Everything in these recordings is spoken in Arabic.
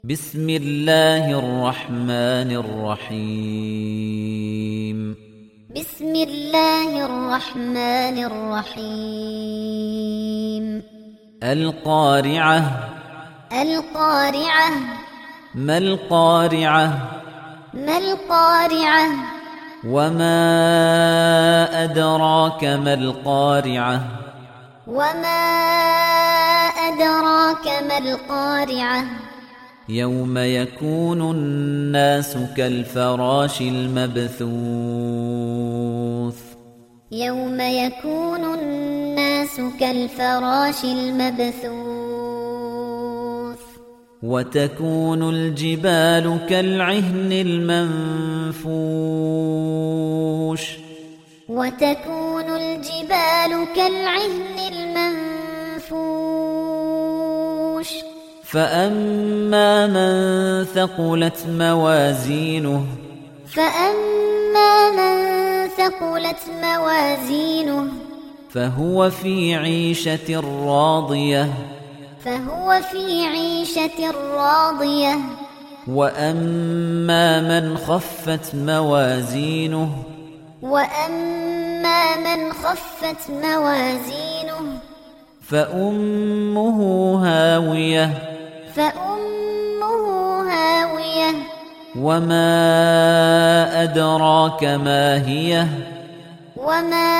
بسم الله الرحمن الرحيم بسم الله الرحمن الرحيم القارعة القارعة ما القارعة ما القارعة وما أدراك ما القارعة وما أدراك ما القارعة يوم يكون الناس كالفراش المبثوث يوم يكون الناس كالفراش المبثوث وتكون الجبال كالعهن المنفوش وتكون الجبال كالعهن المنفوش فأما من ثقلت موازينه فأما من ثقلت موازينه فهو في عيشة راضية فهو في عيشة راضية وأما من خفت موازينه وأما من خفت موازينه فأمه هاوية فأمه هاوية وما أدراك ما هي وما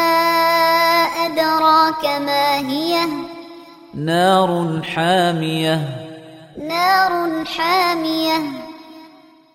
أدراك ما هي نار حامية نار حامية